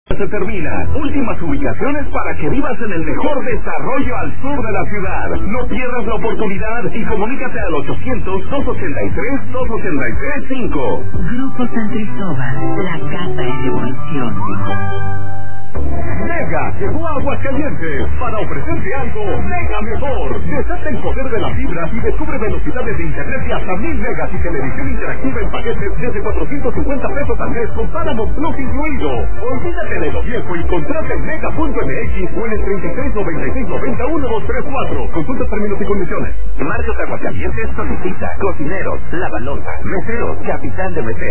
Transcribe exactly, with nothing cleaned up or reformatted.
Se termina. Últimas ubicaciones para que vivas en el mejor desarrollo al sur de la ciudad. No pierdas la oportunidad y comunícate al ochocientos, dos ochenta y tres, dos ochenta y tres, cinco. Grupo San Cristóbal, la casa en evolución. Mega llegó a Aguascalientes para ofrecerte algo mega mejor. Desata el poder de la fibra y descubre velocidades de internet de hasta mil megas y televisión interactiva en paquetes desde cuatrocientos cincuenta pesos al mes con Paramount Plus incluido. Olvídate de lo viejo y contrata en mega punto m x o en el treinta y seis, noventa y seis, noventa, uno, dos, tres, cuatro. Consulta términos y condiciones. Marcos Aguascalientes solicita cocineros, lavaloza, meseros, capitán de meseros.